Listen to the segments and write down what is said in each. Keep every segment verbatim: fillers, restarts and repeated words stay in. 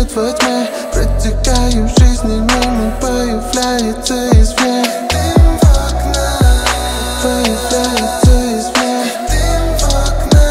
живет во тьме. Протекаю в жизни мимо, появляется извне. Дым в окна, появляется извне. Дым в окна,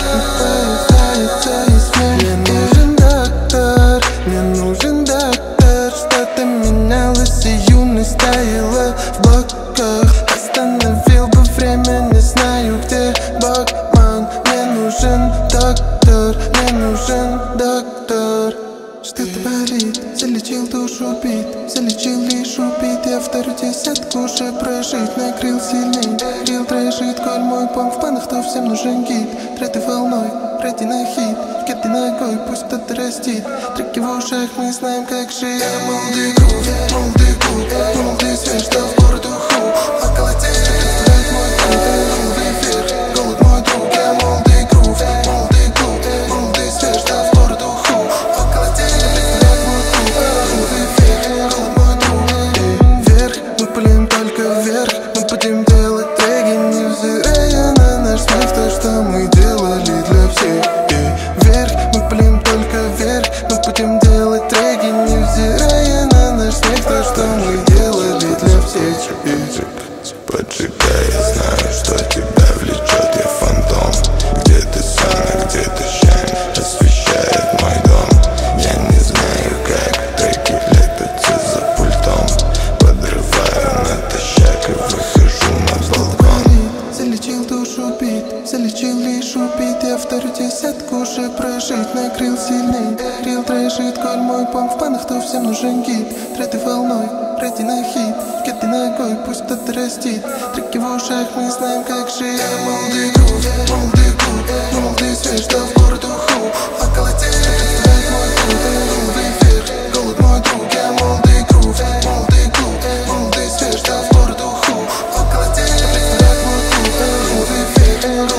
появляется извне. Мне нужен доктор, мне нужен доктор. Что-то менялось, и юность таяла в блоках. Остановил бы время, не знаю где Бакман. Мне нужен доктор, мне нужен доктор. Что-то болит, залечил душу бит, залечил лишь убит. Я вторую десятку уже прожить, накрыл сильней. Рил дрожит, коль мой пом в панах, то всем нужен гид. Треды волной, пройди на хит, кеды ногой, пусть кто-то растит. Треки в ушах, мы знаем как жить. Я молодый грув, молодый клуб, молодый свет, что в бороду ху. Околотеть, представлять мой путь, в эфир, голод мой друг. Я молодый грув, молодый клуб, молодый свет, что в бороду ху. Околотеть, представлять мой путь, в эфир, голод мой друг. Вверх, мы пылим только вверх, мы будем делать треки, невзирая на наш смех, то, что мы делали для всех. Вверх, мы пылим только вверх, мы будем делать треки, невзирая на наш смех, то, что мы делали для всех. Поджигай, я знаю, что тебя влечет, я фантом. Где ты сон, а где ты шайн, освещает мой дом. Я не знаю, как треки лепятся за пультом. Подрываю натощак и выхожу на балкон. Залечил душу бит, залечил лишь убит. Я вторую десятку уже прожить, накрыл сильней. Рил дрожит, коль мой пом в панах, то всем нужен гид. Треды волной, пройди на хит, кеды ногой, пусть кто-то растит. Треки в ушах, мы знаем как жить. Я молодый грув, молодый клуб, молодый свет, что в бороду ху. Околотеть, представлять мой путь, в эфир, голод мой друг. Я молодый грув, молодый клуб, молодый свет, что в бороду ху. Околотеть, представлять мой путь, в эфир.